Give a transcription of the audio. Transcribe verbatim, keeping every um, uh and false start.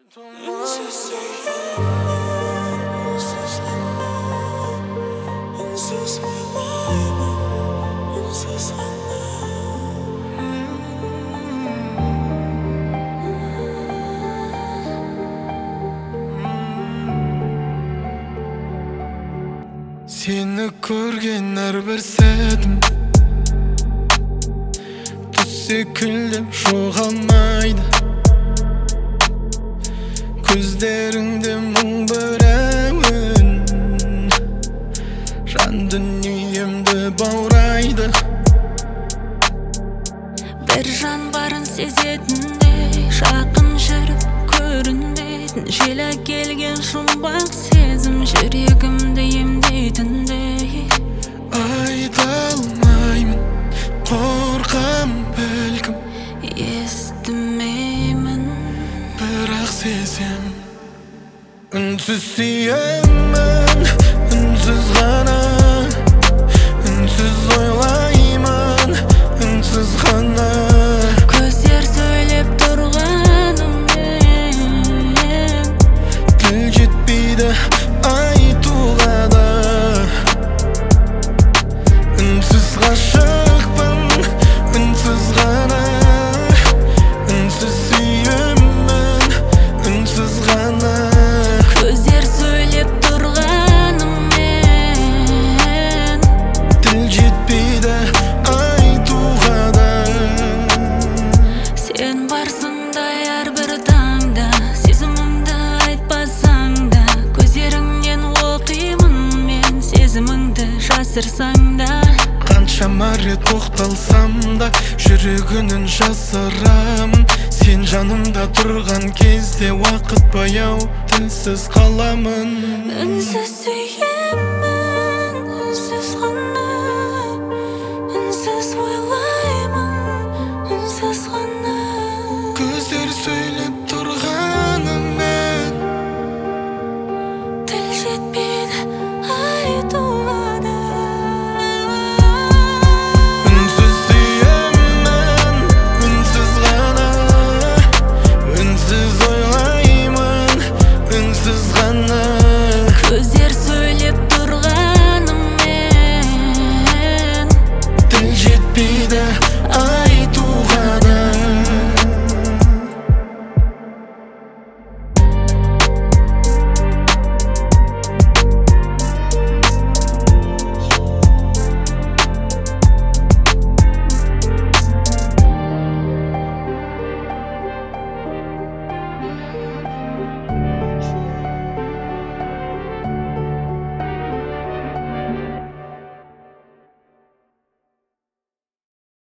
Seni көрген әрбір сәтім түс секілді жоғалмайды. Көздеріңде мұң біреуін жан дүниемді баурайды. Бір жан барын сезетіндей, жақын жүріп көрінбейтін, желі келген жұмбақ сезім жүрегімді емдейтіндей. Айта алмаймын, қорқам бәлкім, естімеймін, бірақ сезем. Үнсіз сүйемін, үнсіз ғана, үнсіз ойлаймын, үнсіз ғана. Көздер сөйлеп тұрғанымен тіл жетпейді айтуға да. Үнсіз ғашықпын, үнсіз ғана, үнсіз сүйемін, үнсіз ғана. Көздер сөйлеп тұрғанымен тіл жетпейді айтуға да. Сен барсың да әрбір таңда, сезіміңді айтпасаң да, көздеріңнен оқимын мен сезіміңді жасырсаң да. Қаншама рет тоқталсам да жүрегінің жасырамын. Сен жанымда тұрған кезде уақыт баяу, тілсіз қаламын. Үнсіз сүйемін.